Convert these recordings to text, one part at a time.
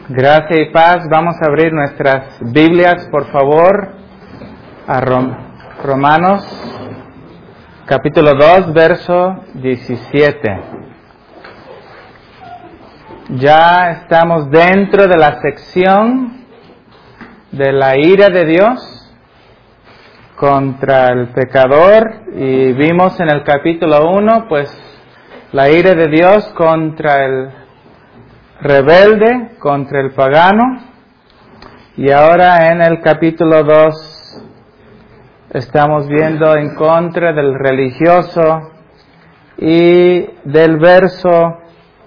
Gracia y paz. Vamos a abrir nuestras Biblias, por favor, a Romanos, capítulo 2, verso 17. Ya estamos dentro de la sección de la ira de Dios contra el pecador, y vimos en el capítulo 1, pues, la ira de Dios contra el rebelde, contra el pagano, y ahora en el capítulo 2 estamos viendo en contra del religioso, y del verso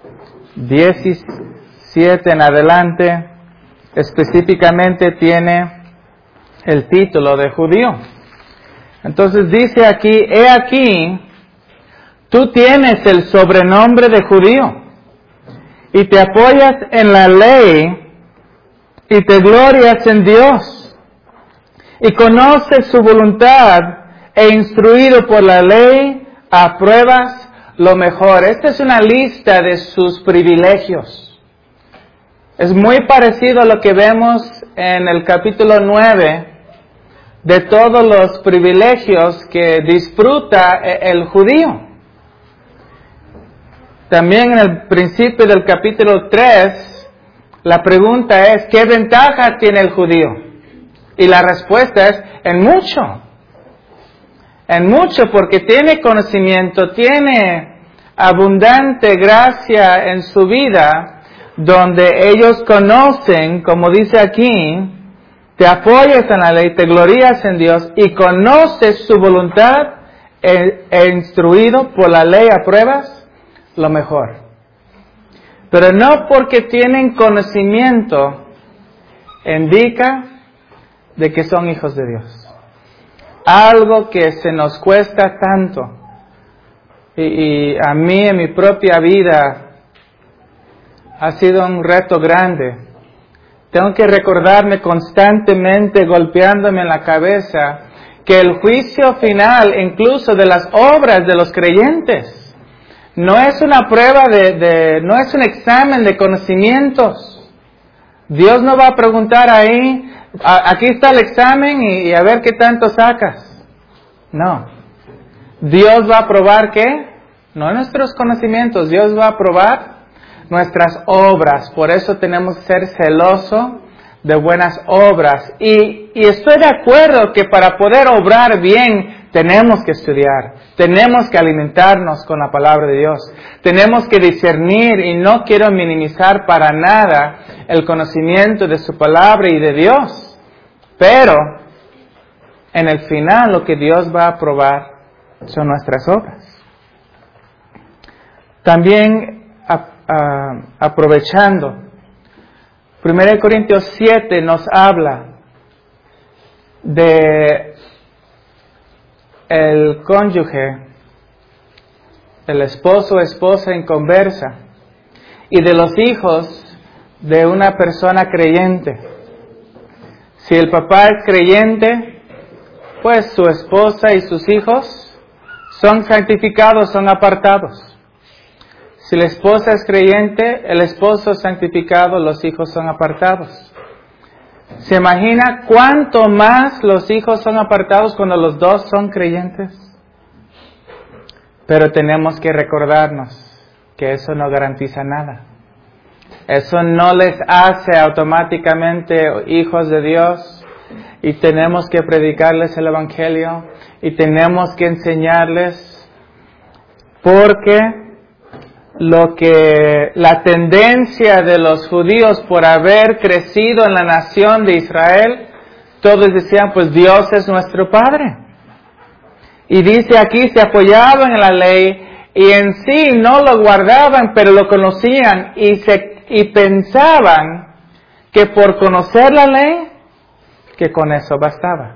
17 en adelante específicamente tiene el título de judío. Entonces dice aquí: he aquí, tú tienes el sobrenombre de judío, y te apoyas en la ley, y te glorias en Dios, y conoces su voluntad, e instruido por la ley, apruebas lo mejor. Esta es una lista de sus privilegios. Es muy parecido a lo que vemos en el capítulo 9, de todos los privilegios que disfruta el judío. También en el principio del capítulo 3, la pregunta es: ¿qué ventaja tiene el judío? Y la respuesta es: en mucho. En mucho, porque tiene conocimiento, tiene abundante gracia en su vida, donde ellos conocen, como dice aquí, te apoyas en la ley, te glorías en Dios, y conoces su voluntad, e instruido por la ley apruebas lo mejor. Pero no porque tienen conocimiento indica de que son hijos de Dios. Algo que se nos cuesta tanto, y a mí en mi propia vida ha sido un reto grande. Tengo que recordarme constantemente, golpeándome en la cabeza, que el juicio final, incluso de las obras de los creyentes, no es una prueba no es un examen de conocimientos. Dios no va a preguntar ahí: aquí está el examen y a ver qué tanto sacas. No. Dios va a probar ¿qué? No nuestros conocimientos. Dios va a probar nuestras obras. Por eso tenemos que ser celosos de buenas obras. Y estoy de acuerdo que para poder obrar bien tenemos que estudiar, tenemos que alimentarnos con la palabra de Dios, tenemos que discernir, y no quiero minimizar para nada el conocimiento de su palabra y de Dios, pero en el final lo que Dios va a probar son nuestras obras. También aprovechando, 1 Corintios 7 nos habla de el cónyuge, el esposo o esposa en conversa, y de los hijos de una persona creyente. Si el papá es creyente, pues su esposa y sus hijos son santificados, son apartados. Si la esposa es creyente, el esposo es santificado, los hijos son apartados. ¿Se imagina cuánto más los hijos son apartados cuando los dos son creyentes? Pero tenemos que recordarnos que eso no garantiza nada. Eso no les hace automáticamente hijos de Dios, y tenemos que predicarles el Evangelio, y tenemos que enseñarles, porque la tendencia de los judíos por haber crecido en la nación de Israel, todos decían: pues Dios es nuestro Padre. Y dice aquí: se apoyaban en la ley, y en sí no lo guardaban, pero lo conocían, y pensaban que por conocer la ley, que con eso bastaba.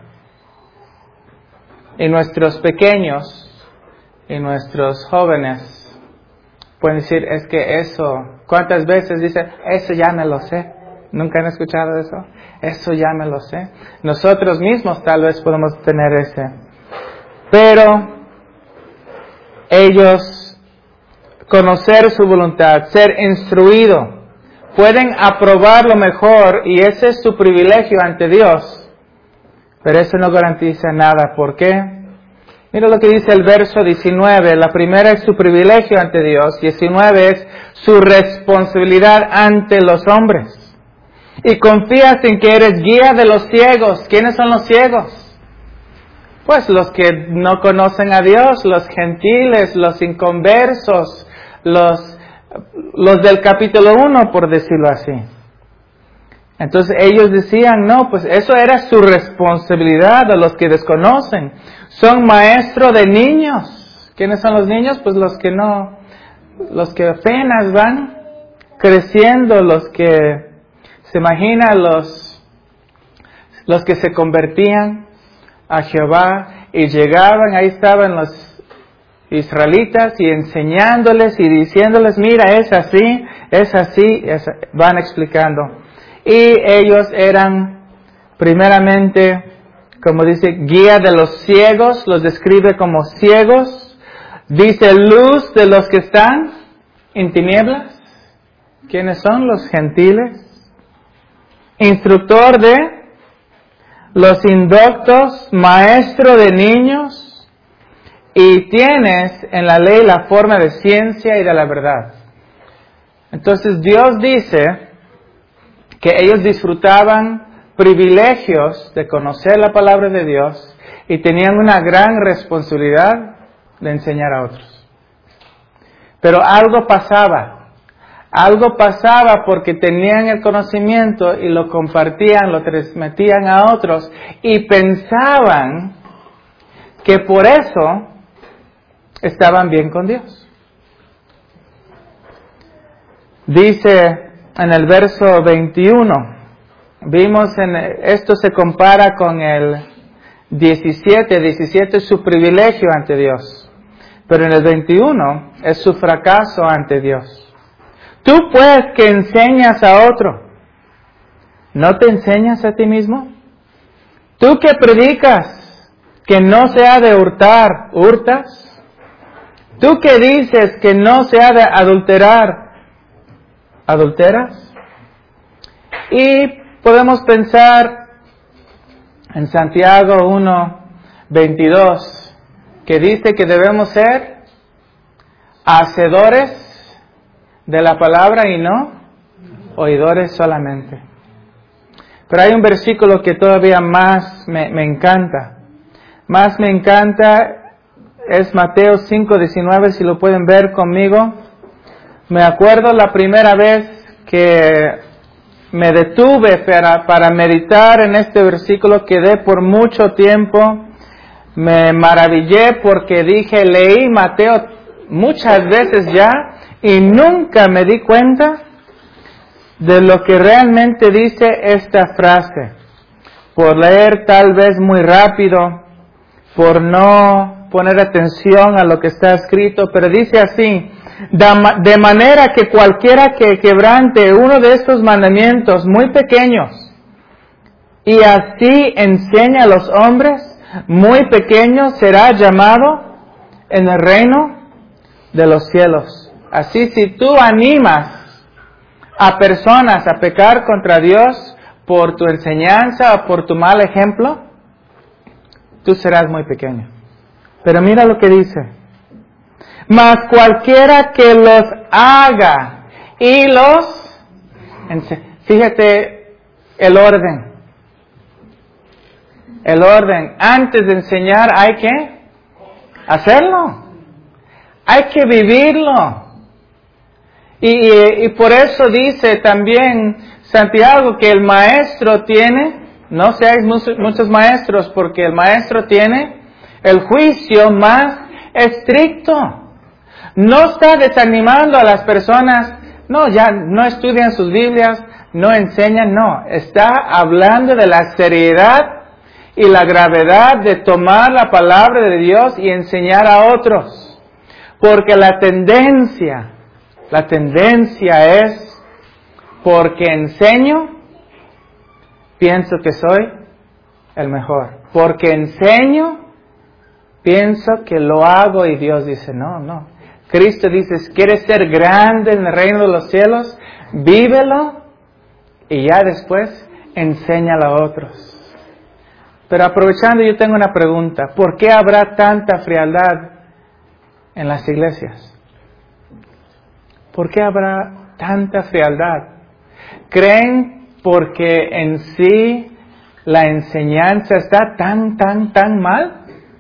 Y nuestros pequeños y nuestros jóvenes pueden decir: es que eso, ¿cuántas veces dicen: eso ya me lo sé? ¿Nunca han escuchado eso? Eso ya me lo sé. Nosotros mismos tal vez podemos tener ese. Pero ellos, conocer su voluntad, ser instruido pueden aprobar lo mejor y ese es su privilegio ante Dios, pero eso no garantiza nada. ¿Por qué? Mira lo que dice el verso 19. La primera es su privilegio ante Dios. 19 es su responsabilidad ante los hombres. Y confías en que eres guía de los ciegos. ¿Quiénes son los ciegos? Pues los que no conocen a Dios, los gentiles, los inconversos, los del capítulo 1, por decirlo así. Entonces ellos decían, no, pues eso era su responsabilidad de los que desconocen. Son maestros de niños. ¿Quiénes son los niños? Pues los que apenas van creciendo, los que, se imagina, los que se convertían a Jehová y llegaban, ahí estaban los israelitas y enseñándoles y diciéndoles, mira, es así, van explicando. Y ellos eran primeramente, como dice, guía de los ciegos, los describe como ciegos, dice luz de los que están en tinieblas. ¿Quiénes son? Los gentiles. Instructor de los indoctos, maestro de niños, y tienes en la ley la forma de ciencia y de la verdad. Entonces Dios dice que ellos disfrutaban privilegios de conocer la palabra de Dios y tenían una gran responsabilidad de enseñar a otros. Pero algo pasaba porque tenían el conocimiento y lo compartían, lo transmitían a otros y pensaban que por eso estaban bien con Dios. Dice en el verso 21, vimos esto se compara con el 17 es su privilegio ante Dios, pero en el 21 es su fracaso ante Dios. Tú pues que enseñas a otro, ¿no te enseñas a ti mismo? Tú que predicas que no se ha de hurtar, ¿hurtas? Tú que dices que no se ha de adulterar, ¿adulteras? Y podemos pensar en Santiago 1:22, que dice que debemos ser hacedores de la palabra y no oidores solamente. Pero hay un versículo que todavía más me encanta. Más me encanta, es Mateo 5:19, si lo pueden ver conmigo. Me acuerdo la primera vez que me detuve para meditar en este versículo, quedé por mucho tiempo, me maravillé porque dije, leí Mateo muchas veces ya, y nunca me di cuenta de lo que realmente dice esta frase. Por leer tal vez muy rápido, por no poner atención a lo que está escrito, pero dice así, de manera que cualquiera que quebrante uno de estos mandamientos muy pequeños, y así enseña a los hombres muy pequeños, será llamado en el reino de los cielos. Así, si tú animas a personas a pecar contra Dios por tu enseñanza o por tu mal ejemplo, tú serás muy pequeño. Pero mira lo que dice. Mas cualquiera que los haga y los... Fíjate el orden. El orden. Antes de enseñar hay que hacerlo. Hay que vivirlo. Y por eso dice también Santiago que el maestro tiene, no seáis muchos maestros, porque el maestro tiene el juicio más estricto. No está desanimando a las personas, no, ya no estudian sus Biblias, no enseñan, no. Está hablando de la seriedad y la gravedad de tomar la palabra de Dios y enseñar a otros. Porque la tendencia es, porque enseño, pienso que soy el mejor. Porque enseño, pienso que lo hago y Dios dice, no. Cristo dice, ¿quieres ser grande en el reino de los cielos? vívelo y ya después enséñalo a otros. Pero aprovechando, yo tengo una pregunta. ¿Por qué habrá tanta frialdad en las iglesias? ¿Por qué habrá tanta frialdad? ¿Creen porque en sí la enseñanza está tan mal?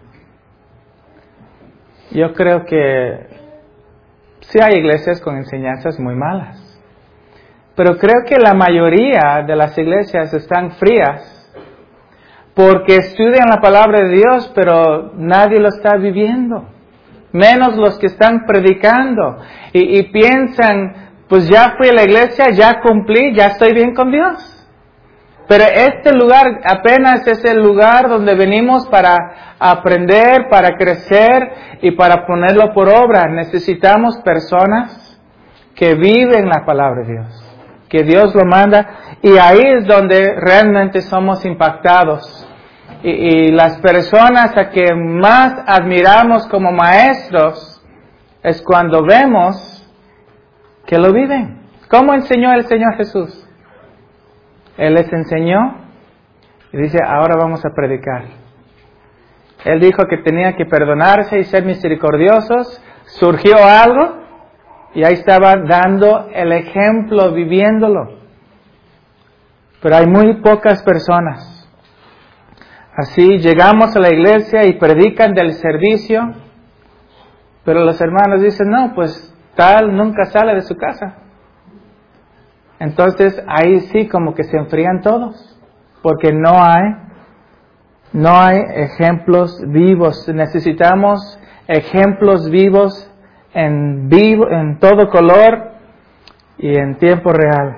Yo creo que sí hay iglesias con enseñanzas muy malas. Pero creo que la mayoría de las iglesias están frías porque estudian la palabra de Dios, pero nadie lo está viviendo. Menos los que están predicando. Y piensan, pues ya fui a la iglesia, ya cumplí, ya estoy bien con Dios. Pero este lugar apenas es el lugar donde venimos para aprender, para crecer y para ponerlo por obra. Necesitamos personas que viven la palabra de Dios, que Dios lo manda, y ahí es donde realmente somos impactados. Y las personas a que más admiramos como maestros es cuando vemos que lo viven. ¿Cómo enseñó el Señor Jesús? Él les enseñó y dice, ahora vamos a predicar. Él dijo que tenía que perdonarse y ser misericordiosos. Surgió algo y ahí estaba dando el ejemplo, viviéndolo. Pero hay muy pocas personas. Así llegamos a la iglesia y predican del servicio, pero los hermanos dicen, no, pues tal nunca sale de su casa. Entonces ahí sí como que se enfrían todos, porque no hay ejemplos vivos. Necesitamos ejemplos vivos en todo color y en tiempo real.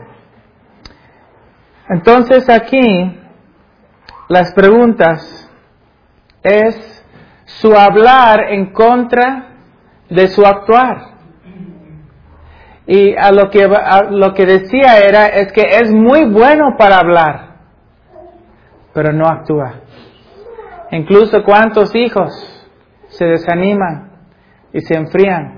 Entonces aquí las preguntas es su hablar en contra de su actuar. Y a lo que decía es que es muy bueno para hablar, pero no actúa. Incluso cuántos hijos se desaniman y se enfrían.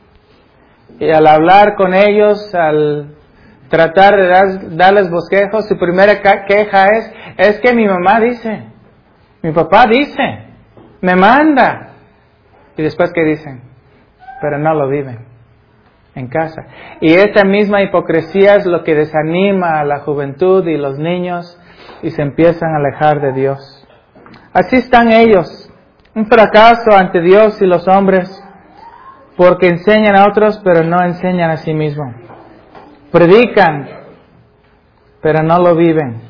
Y al hablar con ellos, al tratar de darles bosquejos, su primera queja es que mi mamá dice, mi papá dice, me manda. Y después ¿qué dicen? Pero no lo viven en casa. Y esta misma hipocresía es lo que desanima a la juventud y los niños y se empiezan a alejar de Dios. Así están ellos, un fracaso ante Dios y los hombres, porque enseñan a otros pero no enseñan a sí mismos. Predican, pero no lo viven.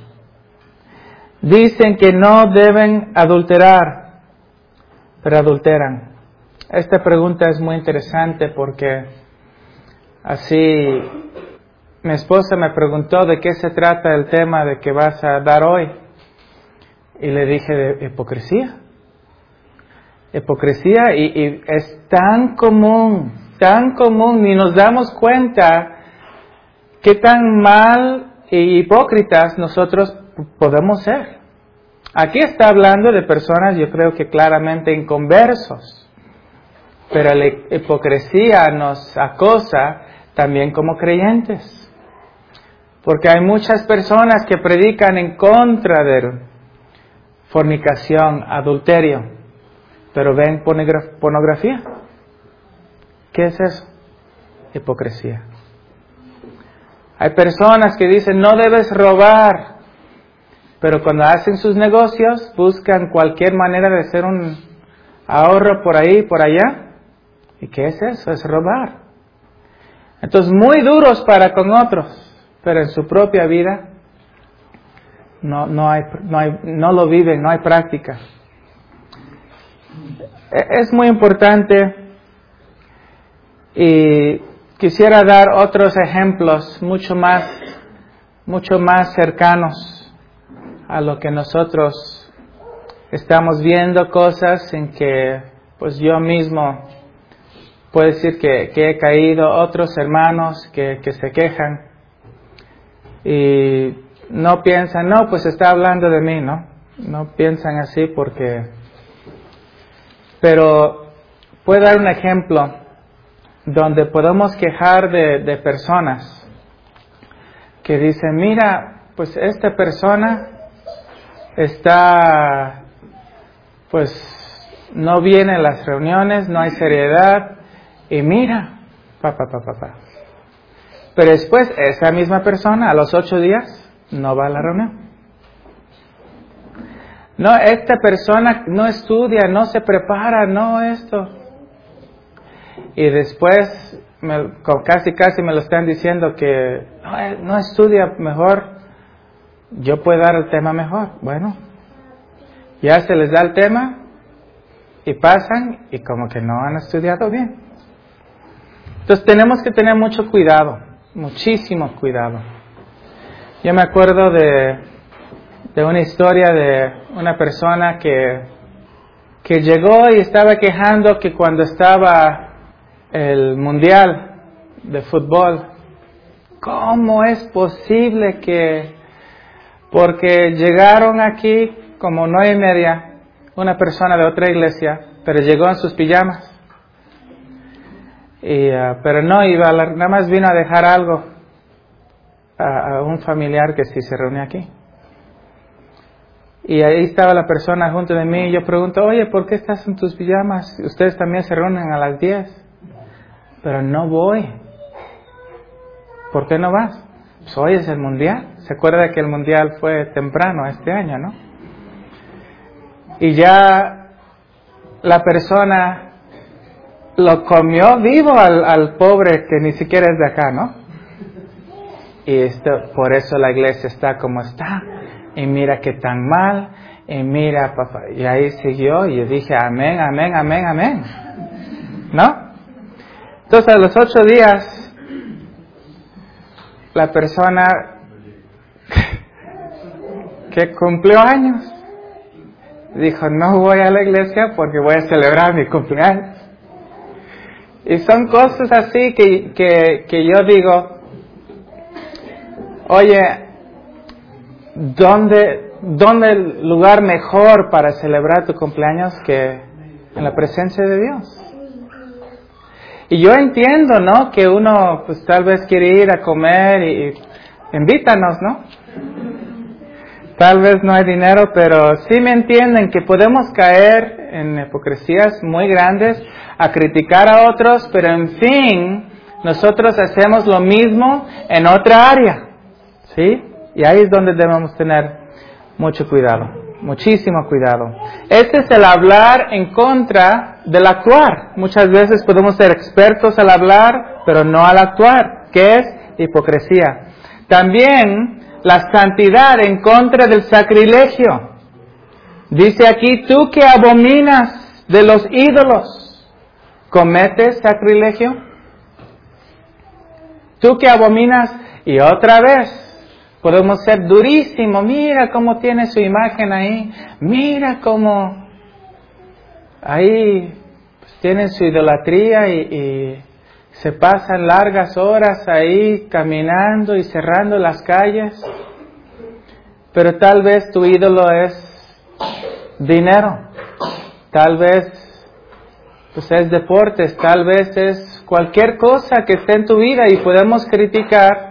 Dicen que no deben adulterar, pero adulteran. Esta pregunta es muy interesante porque así mi esposa me preguntó de qué se trata el tema de que vas a dar hoy. Y le dije de hipocresía. Hipocresía y es tan común, ni nos damos cuenta qué tan mal y hipócritas nosotros podemos ser. Aquí está hablando de personas, yo creo que claramente inconversos, pero la hipocresía nos acosa también como creyentes. Porque hay muchas personas que predican en contra de fornicación, adulterio, pero ven pornografía. ¿Qué es eso? Hipocresía. Hay personas que dicen no debes robar, pero cuando hacen sus negocios buscan cualquier manera de hacer un ahorro por ahí, por allá. ¿Y qué es eso? Es robar. Entonces muy duros para con otros, pero en su propia vida no lo viven, no hay práctica. Es muy importante y quisiera dar otros ejemplos mucho más cercanos a lo que nosotros estamos viendo, cosas en que pues yo mismo puedo decir que he caído, otros hermanos que se quejan y no piensan, no, pues está hablando de mí, no piensan así pero puedo dar un ejemplo donde podemos quejar de personas, que dice, mira, pues esta persona está, pues no viene a las reuniones, no hay seriedad, y mira, Pero después esa misma persona a los 8 días no va a la reunión. No, esta persona no estudia, no se prepara, no esto. Y después casi me lo están diciendo que no estudia mejor, yo puedo dar el tema mejor. Bueno, ya se les da el tema y pasan y como que no han estudiado bien. Entonces tenemos que tener mucho cuidado, muchísimo cuidado. Yo me acuerdo de una historia de una persona que llegó y estaba quejando que cuando estaba el mundial de fútbol, ¿cómo es posible que, porque llegaron aquí como 9:30, una persona de otra iglesia, pero llegó en sus pijamas, pero no iba, nada más vino a dejar algo a un familiar que sí se reúne aquí. Y ahí estaba la persona junto de mí y yo pregunto, oye, ¿por qué estás en tus pijamas? Ustedes también se reúnen a las 10. Pero no voy. ¿Por qué no vas? Pues hoy es el mundial. ¿Se acuerda que el mundial fue temprano este año, no? Y ya la persona lo comió vivo al pobre que ni siquiera es de acá, ¿no? Y por eso la iglesia está como está. Y mira qué tan mal. Y mira, papá. Y ahí siguió y yo dije, amén, amén, amén, amén. ¿No? Entonces a los 8 días, la persona que cumplió años, dijo, no voy a la iglesia porque voy a celebrar mi cumpleaños. Y son cosas así que yo digo, oye, ¿dónde el lugar mejor para celebrar tu cumpleaños que en la presencia de Dios? Y yo entiendo, ¿no? Que uno, pues tal vez quiere ir a comer y invítanos, ¿no? Tal vez no hay dinero, pero sí me entienden que podemos caer en hipocresías muy grandes, a criticar a otros, pero en fin, nosotros hacemos lo mismo en otra área, ¿sí? Y ahí es donde debemos tener mucho cuidado, muchísimo cuidado. Este es el hablar en contra del actuar. Muchas veces podemos ser expertos al hablar, pero no al actuar, que es hipocresía. También la santidad en contra del sacrilegio. Dice aquí, tú que abominas de los ídolos, ¿cometes sacrilegio? Tú que abominas, y otra vez, podemos ser durísimos. Mira cómo tiene su imagen ahí. Mira cómo ahí pues, tienen su idolatría y se pasan largas horas ahí caminando y cerrando las calles. Pero tal vez tu ídolo es dinero. Tal vez pues es deportes. Tal vez es cualquier cosa que esté en tu vida y podemos criticar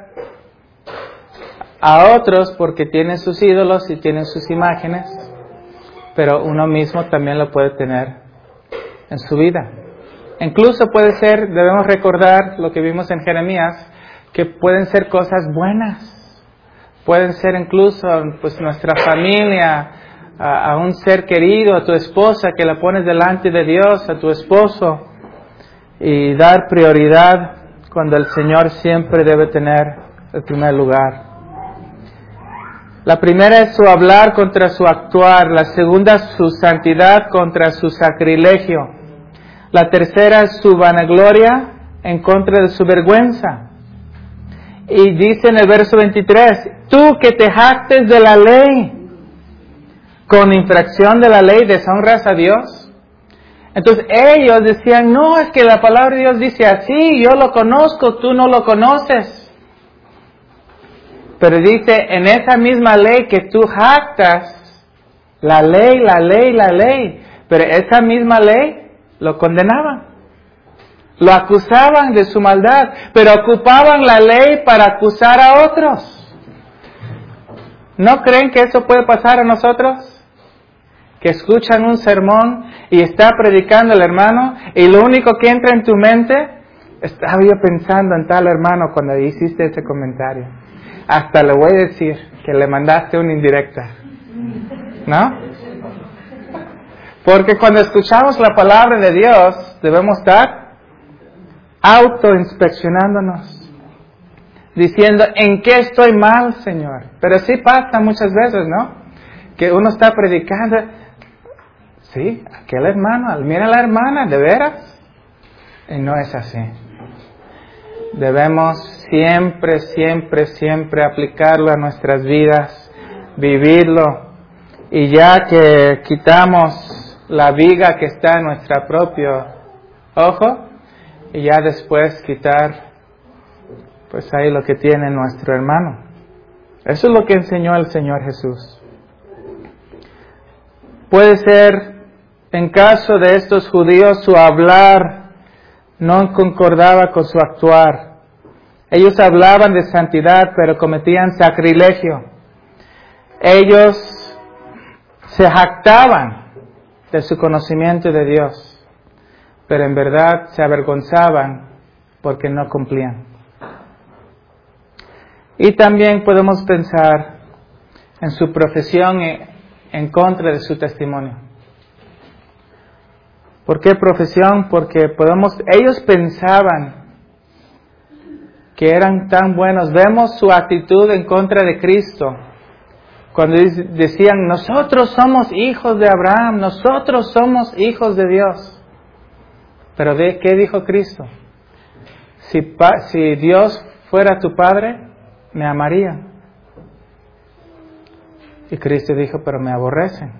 a otros porque tienen sus ídolos y tienen sus imágenes, pero uno mismo también lo puede tener en su vida. Incluso puede ser, debemos recordar lo que vimos en Jeremías, que pueden ser cosas buenas, pueden ser incluso pues nuestra familia, a un ser querido, a tu esposa que la pones delante de Dios, a tu esposo, y dar prioridad cuando el Señor siempre debe tener el primer lugar. La primera es su hablar contra su actuar. La segunda, su santidad contra su sacrilegio. La tercera es su vanagloria en contra de su vergüenza. Y dice en el verso 23, tú que te jactes de la ley, con infracción de la ley deshonras a Dios. Entonces ellos decían, no, es que la palabra de Dios dice así, yo lo conozco, tú no lo conoces. Pero dice, en esa misma ley que tú jactas, la ley, pero esa misma ley lo condenaban. Lo acusaban de su maldad, pero ocupaban la ley para acusar a otros. ¿No creen que eso puede pasar a nosotros? Que escuchan un sermón y está predicando el hermano y lo único que entra en tu mente, estaba yo pensando en tal hermano cuando hiciste ese comentario. Hasta le voy a decir que le mandaste una indirecta. ¿No? Porque cuando escuchamos la palabra de Dios, debemos estar autoinspeccionándonos, diciendo, ¿en qué estoy mal, Señor? Pero sí pasa muchas veces, ¿no? Que uno está predicando, sí, aquel hermano, mira a la hermana, ¿de veras? Y no es así. Debemos siempre aplicarlo a nuestras vidas, vivirlo. Y ya que quitamos la viga que está en nuestro propio ojo, y ya después quitar, pues ahí lo que tiene nuestro hermano. Eso es lo que enseñó el Señor Jesús. Puede ser, en caso de estos judíos, su hablar no concordaba con su actuar. Ellos hablaban de santidad, pero cometían sacrilegio. Ellos se jactaban de su conocimiento de Dios, pero en verdad se avergonzaban porque no cumplían. Y también podemos pensar en su profesión en contra de su testimonio. ¿Por qué profesión? Porque ellos pensaban que eran tan buenos. Vemos su actitud en contra de Cristo. Cuando decían, nosotros somos hijos de Abraham, nosotros somos hijos de Dios. Pero ¿qué dijo Cristo? Si Dios fuera tu Padre, me amaría. Y Cristo dijo, pero me aborrecen.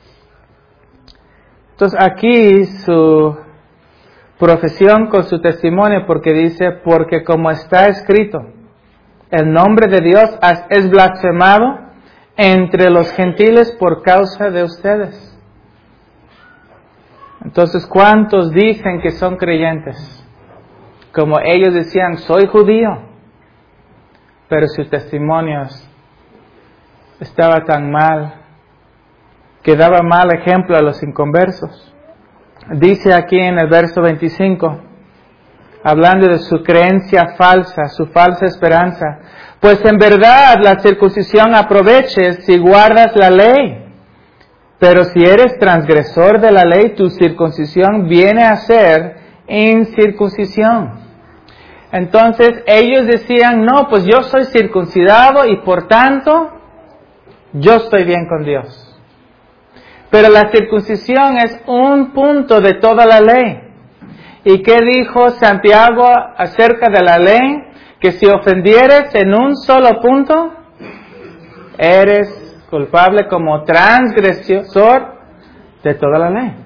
Entonces aquí su profesión con su testimonio, porque dice, porque como está escrito, el nombre de Dios es blasfemado entre los gentiles por causa de ustedes. Entonces, ¿cuántos dicen que son creyentes? Como ellos decían, soy judío, pero sus testimonios estaba tan mal que daba mal ejemplo a los inconversos. Dice aquí en el verso 25, hablando de su creencia falsa, su falsa esperanza, pues en verdad la circuncisión aproveches si guardas la ley, pero si eres transgresor de la ley, tu circuncisión viene a ser incircuncisión. Entonces ellos decían, no, pues yo soy circuncidado y por tanto yo estoy bien con Dios. Pero la circuncisión es un punto de toda la ley. ¿Y qué dijo Santiago acerca de la ley? Que si ofendieres en un solo punto, eres culpable como transgresor de toda la ley.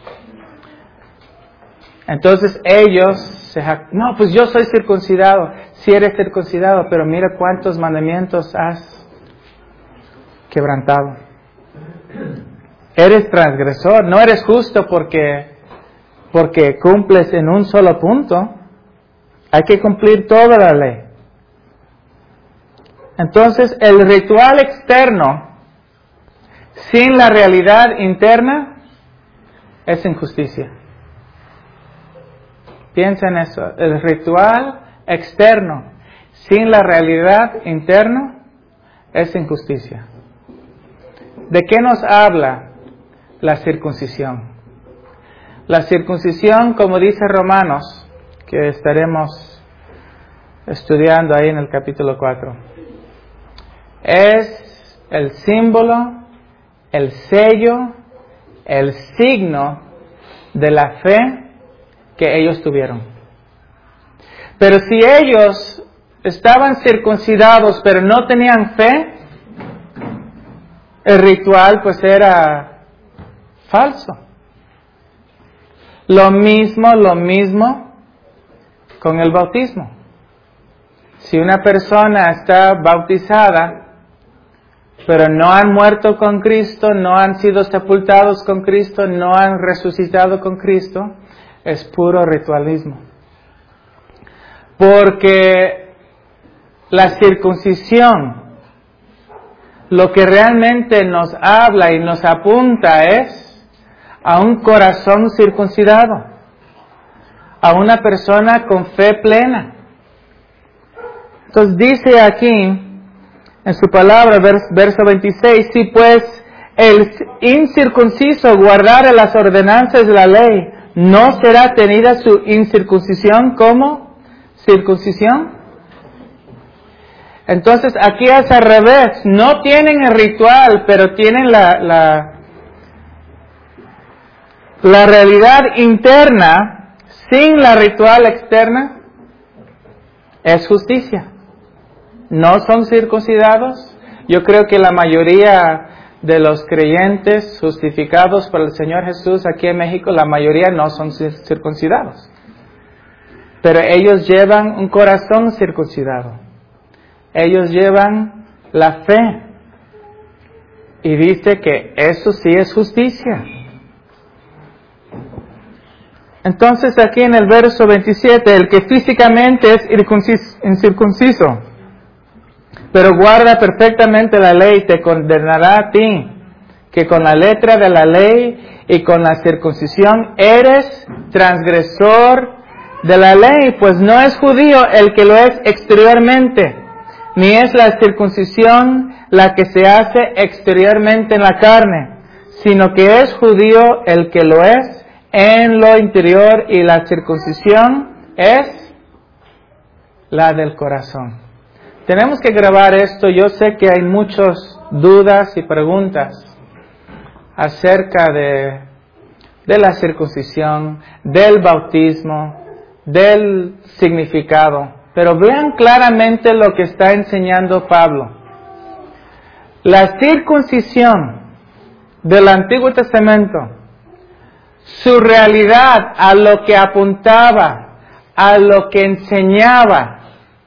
Entonces ellos no, pues yo soy circuncidado. Sí eres circuncidado, pero mira cuántos mandamientos has quebrantado. Eres transgresor, no eres justo porque cumples en un solo punto. Hay que cumplir toda la ley. Entonces, el ritual externo, sin la realidad interna, es injusticia. Piensa en eso. El ritual externo, sin la realidad interna, es injusticia. ¿De qué nos habla la circuncisión? La circuncisión, como dice Romanos, que estaremos estudiando ahí en el capítulo 4, es el símbolo, el sello, el signo de la fe que ellos tuvieron. Pero si ellos estaban circuncidados pero no tenían fe, el ritual pues era falso. Lo mismo con el bautismo. Si una persona está bautizada, pero no han muerto con Cristo, no han sido sepultados con Cristo, no han resucitado con Cristo, es puro ritualismo. Porque la circuncisión lo que realmente nos habla y nos apunta es a un corazón circuncidado, a una persona con fe plena. Entonces dice aquí, en su palabra, verso 26, si pues el incircunciso guardare las ordenanzas de la ley, ¿no será tenida su incircuncisión como circuncisión? Entonces aquí es al revés, no tienen el ritual, pero tienen la realidad interna sin la ritual externa, es justicia. No son circuncidados. Yo creo que la mayoría de los creyentes justificados por el Señor Jesús aquí en México, la mayoría no son circuncidados. Pero ellos llevan un corazón circuncidado. Ellos llevan la fe. Y dice que eso sí es justicia. Entonces aquí en el verso 27, el que físicamente es incircunciso, pero guarda perfectamente la ley, te condenará a ti, que con la letra de la ley y con la circuncisión eres transgresor de la ley, pues no es judío el que lo es exteriormente, ni es la circuncisión la que se hace exteriormente en la carne, sino que es judío el que lo es en lo interior, y la circuncisión es la del corazón. Tenemos que grabar esto. Yo sé que hay muchas dudas y preguntas acerca de la circuncisión, del bautismo, del significado. Pero vean claramente lo que está enseñando Pablo. La circuncisión del Antiguo Testamento, su realidad, a lo que apuntaba, a lo que enseñaba,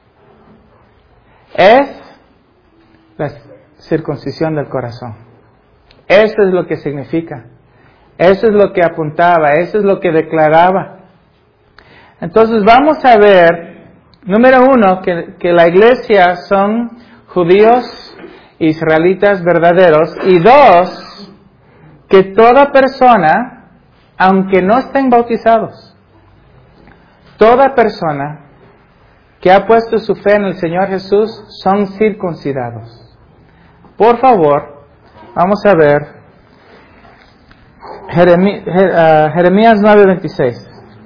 es la circuncisión del corazón. Eso es lo que significa. Eso es lo que apuntaba. Eso es lo que declaraba. Entonces vamos a ver, número uno, que la iglesia son judíos, israelitas verdaderos. Y dos, que toda persona, aunque no estén bautizados, toda persona que ha puesto su fe en el Señor Jesús son circuncidados. Por favor, vamos a ver Jeremías 9:26.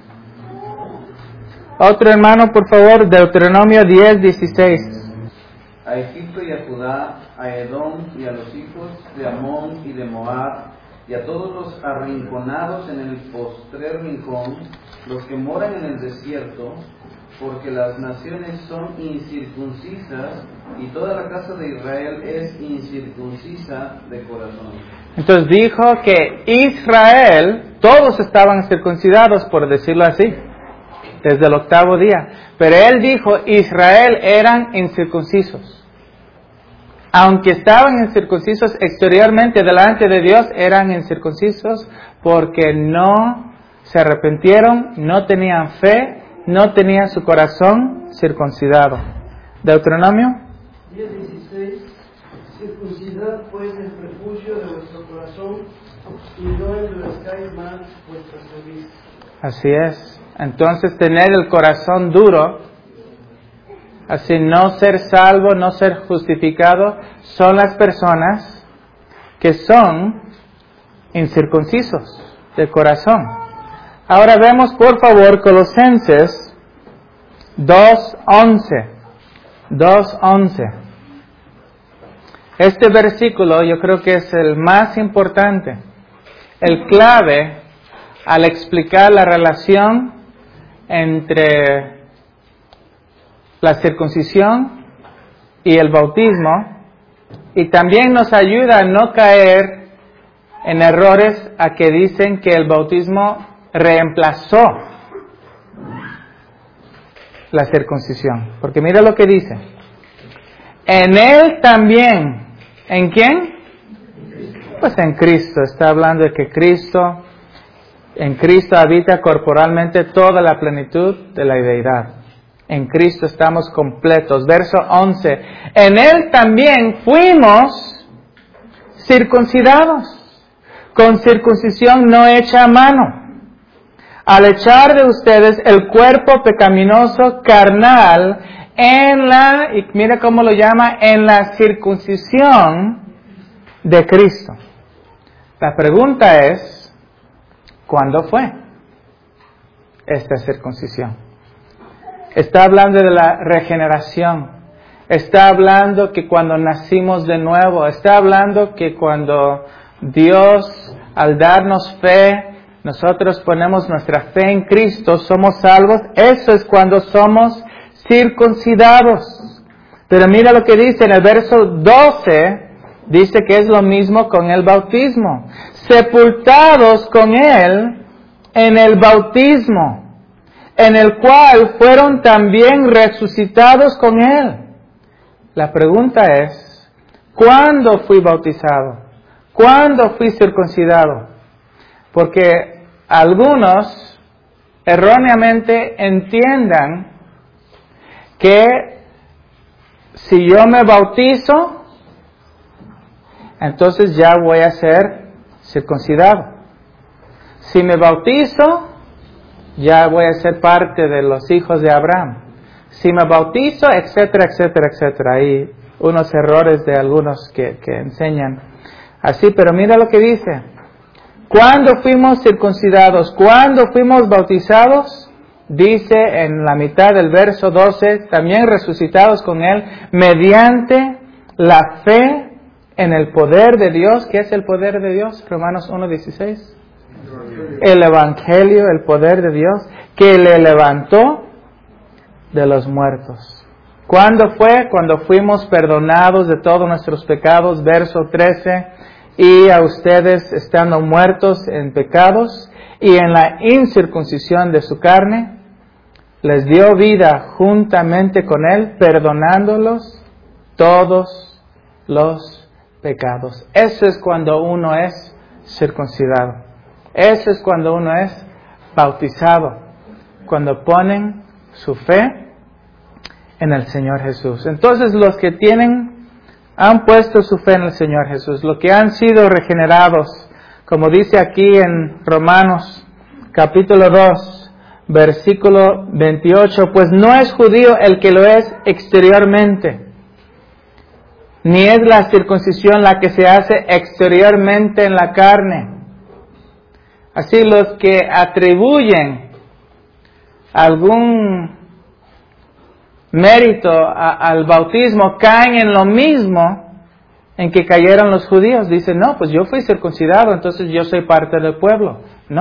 Otro hermano, por favor, Deuteronomio 10:16. A Egipto y a Judá, a Edom y a los hijos de Amón y de Moab, y a todos los arrinconados en el postrer rincón, los que moran en el desierto, porque las naciones son incircuncisas y toda la casa de Israel es incircuncisa de corazón. Entonces dijo que Israel, todos estaban circuncidados, por decirlo así, desde el 8º día. Pero él dijo, Israel eran incircuncisos. Aunque estaban incircuncisos exteriormente delante de Dios, eran incircuncisos porque no se arrepintieron, no tenían fe, no tenían su corazón circuncidado. Deuteronomio 10:16. Circuncidad pues el prepucio de vuestro corazón y no endurezcáis más vuestra cerviz. Así es. Entonces tener el corazón duro, así no ser salvo, no ser justificado, son las personas que son incircuncisos de corazón. Ahora vemos por favor Colosenses 2:11. 2:11. Este versículo yo creo que es el más importante, el clave al explicar la relación entre la circuncisión y el bautismo, y también nos ayuda a no caer en errores a que dicen que el bautismo reemplazó la circuncisión. Porque mira lo que dice. En él también. ¿En quién? Pues en Cristo. Está hablando de que en Cristo habita corporalmente toda la plenitud de la deidad. En Cristo estamos completos. Verso 11. En él también fuimos circuncidados, con circuncisión no hecha a mano, al echar de ustedes el cuerpo pecaminoso carnal y mira cómo lo llama, en la circuncisión de Cristo. La pregunta es, ¿cuándo fue esta circuncisión? Está hablando de la regeneración. Está hablando que cuando nacimos de nuevo. Está hablando que cuando Dios, al darnos fe, nosotros ponemos nuestra fe en Cristo, somos salvos. Eso es cuando somos circuncidados. Pero mira lo que dice en el verso 12, dice que es lo mismo con el bautismo. Sepultados con Él en el bautismo, en el cual fueron también resucitados con Él. La pregunta es, ¿cuándo fui bautizado? ¿Cuándo fui circuncidado? Porque algunos erróneamente entiendan que si yo me bautizo, entonces ya voy a ser circuncidado. Si me bautizo, ya voy a ser parte de los hijos de Abraham. Si me bautizo, etcétera, etcétera, etcétera. Hay unos errores de algunos que enseñan así, pero mira lo que dice. ¿Cuándo fuimos circuncidados? ¿Cuándo fuimos bautizados? Dice en la mitad del verso 12, también resucitados con Él, mediante la fe en el poder de Dios. ¿Qué es el poder de Dios? Romanos 1:16. El Evangelio, el poder de Dios, que le levantó de los muertos. ¿Cuándo fue? Cuando fuimos perdonados de todos nuestros pecados, verso 13, y a ustedes estando muertos en pecados y en la incircuncisión de su carne, les dio vida juntamente con Él, perdonándolos todos los pecados. Eso es cuando uno es circuncidado. Eso es cuando uno es bautizado, cuando ponen su fe en el Señor Jesús. Entonces los que han puesto su fe en el Señor Jesús, los que han sido regenerados, como dice aquí en Romanos capítulo 2, versículo 28, pues no es judío el que lo es exteriormente, ni es la circuncisión la que se hace exteriormente en la carne. Así los que atribuyen algún mérito al bautismo caen en lo mismo en que cayeron los judíos. Dicen, no, pues yo fui circuncidado, entonces yo soy parte del pueblo.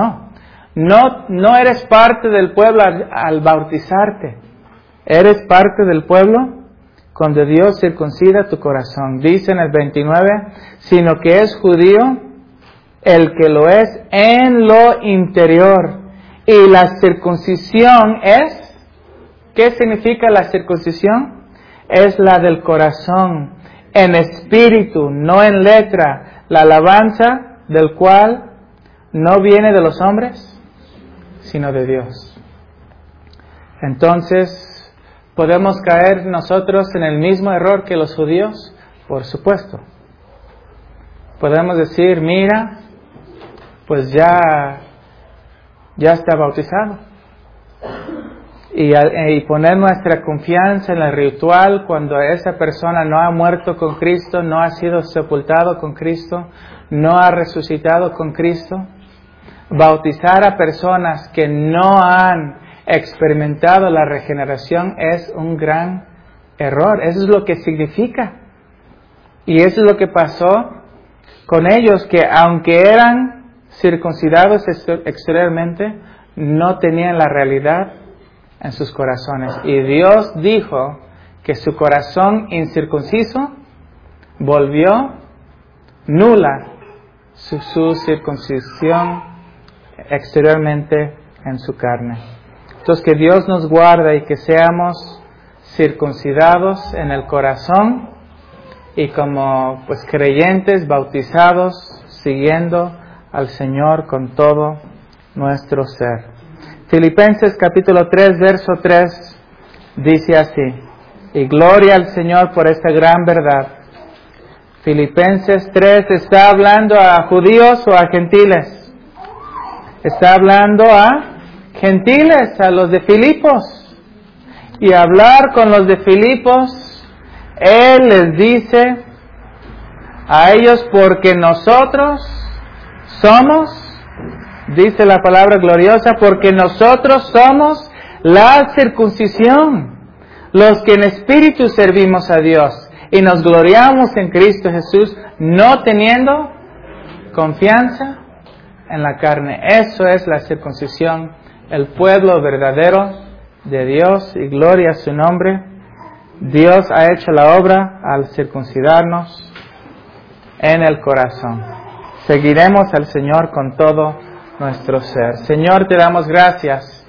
No eres parte del pueblo al bautizarte. Eres parte del pueblo cuando Dios circuncida tu corazón. Dice en el 29, sino que es judío el que lo es en lo interior. Y la circuncisión es, ¿qué significa la circuncisión? Es la del corazón, en espíritu, no en letra, la alabanza del cual no viene de los hombres, sino de Dios. Entonces, ¿podemos caer nosotros en el mismo error que los judíos? Por supuesto. Podemos decir, mira, pues ya está bautizado. Y poner nuestra confianza en el ritual cuando esa persona no ha muerto con Cristo, no ha sido sepultado con Cristo, no ha resucitado con Cristo. Bautizar a personas que no han experimentado la regeneración es un gran error. Eso es lo que significa. Y eso es lo que pasó con ellos, que aunque eran circuncidados exteriormente, no tenían la realidad en sus corazones. Y Dios dijo que su corazón incircunciso volvió nula su circuncisión exteriormente en su carne. Entonces que Dios nos guarde y que seamos circuncidados en el corazón y como pues creyentes bautizados siguiendo al Señor con todo nuestro ser. Filipenses capítulo 3 verso 3 dice así: y gloria al Señor por esta gran verdad, Filipenses 3 está hablando a judíos o a gentiles. Está hablando a gentiles, a los de Filipos. Y hablar con los de Filipos, Él les dice a ellos, porque nosotros somos, dice la palabra gloriosa, porque nosotros somos la circuncisión, los que en espíritu servimos a Dios y nos gloriamos en Cristo Jesús, no teniendo confianza en la carne. Eso es la circuncisión, el pueblo verdadero de Dios, y gloria a su nombre. Dios ha hecho la obra al circuncidarnos en el corazón. Seguiremos al Señor con todo nuestro ser. Señor, te damos gracias